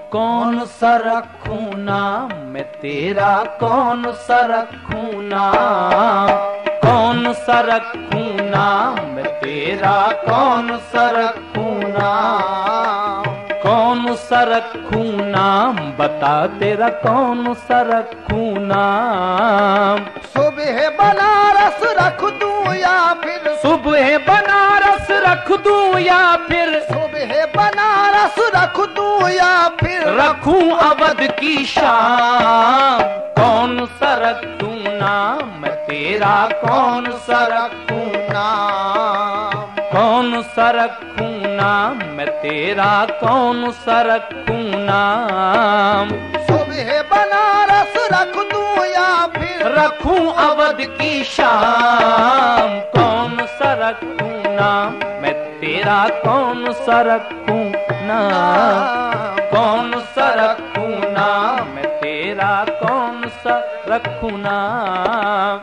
कौन सा रखूं नाम मैं तेरा, कौन सा रखूं नाम, कौन सा रखूं नाम मैं तेरा, कौन सा रखूं नाम, कौन सा रखूं नाम बता तेरा, कौन सा रखूं नाम। सुबह बनारस रख दूं या फिर, सुबह बनारस रख दूं या फिर, सुबह बनारस रख दूं या फिर रखूं अवध की शाम। कौन सा रखूं नाम मैं तेरा, कौन सा रखूं नाम, कौन सा रखूं नाम मैं तेरा, कौन सा रखूं नाम। सुबह बनारस रख दूं या फिर रखूं अवध की शाम। कौन सा रखूं नाम मैं तेरा, कौन सा रखूं नाम, कौन सा रखूं नाम मैं तेरा, कौन सा रखूं नाम।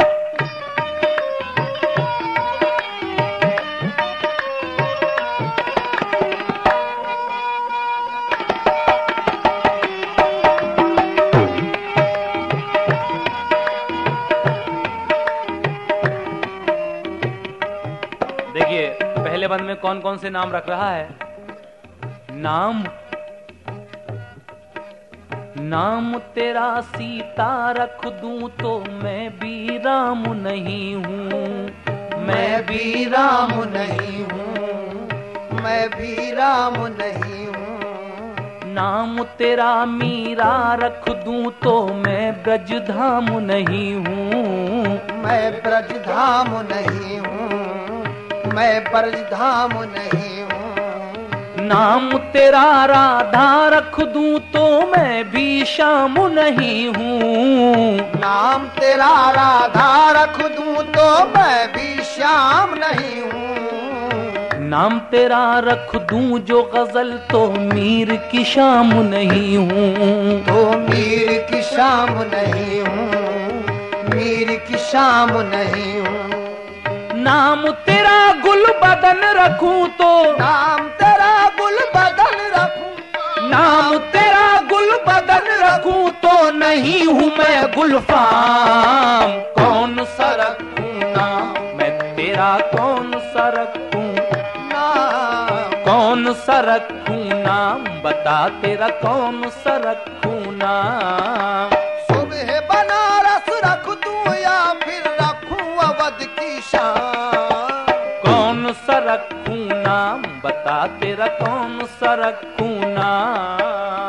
देखिए पहले बंद में कौन कौन से नाम रख रहा है। नाम, नाम तेरा सीता रख दूं तो मैं भी राम नहीं हूँ, मैं भी राम नहीं हूँ, मैं भी राम नहीं हूँ। नाम तेरा मीरा रख दूं तो मैं ब्रजधाम नहीं हूँ, मैं ब्रजधाम नहीं हूँ, मैं ब्रजधाम नहीं हूँ। नाम तेरा राधा रख दूं तो मैं भी श्याम नहीं हूँ, नाम तेरा राधा रख दूं तो मैं भी श्याम नहीं हूँ। नाम तेरा रख दूं जो गजल तो मीर की शाम नहीं हूँ, तो मीर की शाम नहीं हूँ, मीर की शाम नहीं हूँ। नाम तेरा गुल बदन रखूं तो, नाम तेरा गुल बदन रखूं, नाम तेरा गुल बदन रखूं तो नहीं हूँ मैं गुलफाम। कौन सा रखूं नाम मैं तेरा, कौन सा रखूं नाम, कौन सा रखूं नाम बता तेरा, कौन सा रखूं नाम। सुबह बनारस रख दूं या फिर रखूं अवध की शाम। कौन सा रखूं नाम बता तेरा, कौन सा रखूं नाम।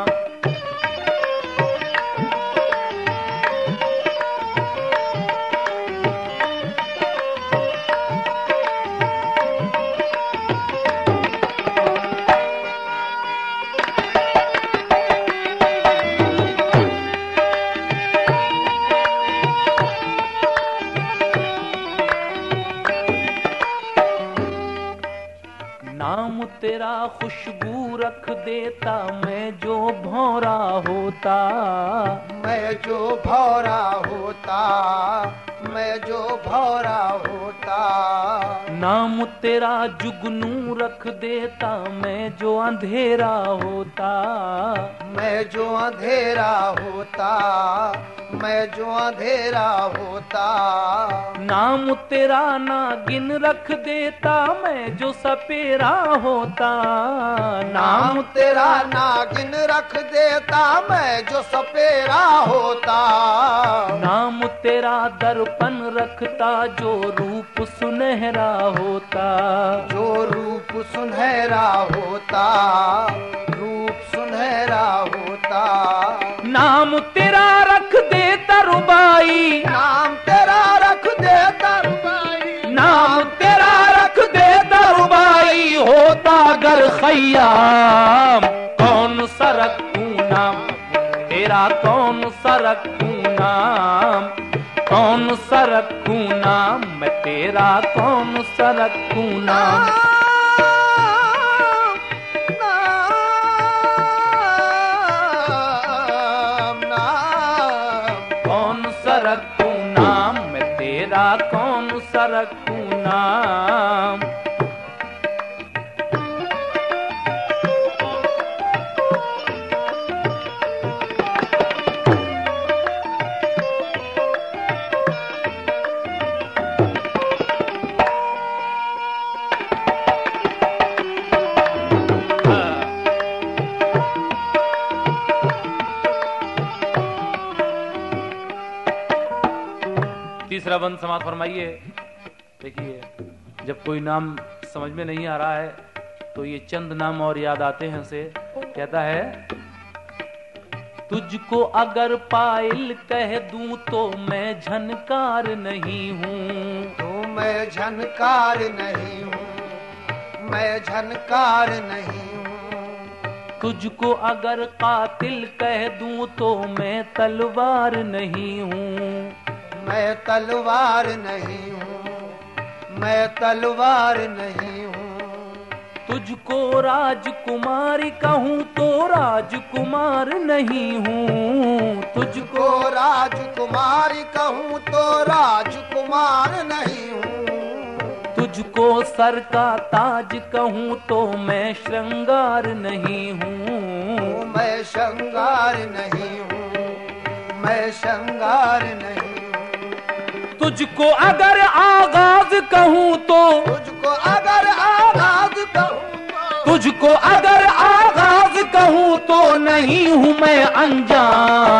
नाम तेरा खुशबू रख देता मैं जो भौरा होता, मैं जो भौरा होता, मैं जो भौरा होता। नाम तेरा जुगनू रख देता मैं जो अंधेरा होता, मैं जो अंधेरा होता, मैं जो अंधेरा होता। नाम तेरा नागिन रख देता मैं जो सपेरा होता, नाम तेरा नागिन रख देता मैं जो सपेरा होता। नाम तेरा दर्पण रखता जो रूप सुनहरा होता, जो रूप सुनहरा होता, रूप सुनहरा होता। नाम तेरा रख देता रुबाई, नाम तेरा रख देता रुबाई, नाम तेरा रख देता रुबाई होता गर खयाम। कौन सा रखूं नाम तेरा, कौन सा रखूं नाम, कौन सा रखूं नाम मैं तेरा, कौन सा रखूं नाम। कौन सा रखूं नाम मैं तेरा, कौन सा रखूं नाम। तीसरा बंद समाप्त फरमाइए। देखिए, जब कोई नाम समझ में नहीं आ रहा है तो ये चंद नाम और याद आते हैं उसे। कहता है, तुझको अगर पायल कह दूं तो मैं झनकार नहीं हूँ। तो मैं झनकार नहीं हूँ, मैं झनकार नहीं हूँ। तुझको अगर कातिल कह दूं तो मैं तलवार नहीं हूँ। मैं तलवार नहीं हूँ, मैं तलवार नहीं हूँ। तुझको राजकुमारी कहूँ तो राजकुमार नहीं हूँ। तुझको राजकुमारी कहूँ तो राजकुमार नहीं हूँ। तुझको सर का ताज कहूँ तो मैं श्रृंगार नहीं हूँ। मैं श्रृंगार नहीं हूँ, मैं श्रृंगार नहीं हूँ। तुझको अगर आगाज कहूँ तो, तुझको अगर आगाज कहूँ, तुझको अगर आगाज कहूँ तो नहीं हूँ मैं अनजान।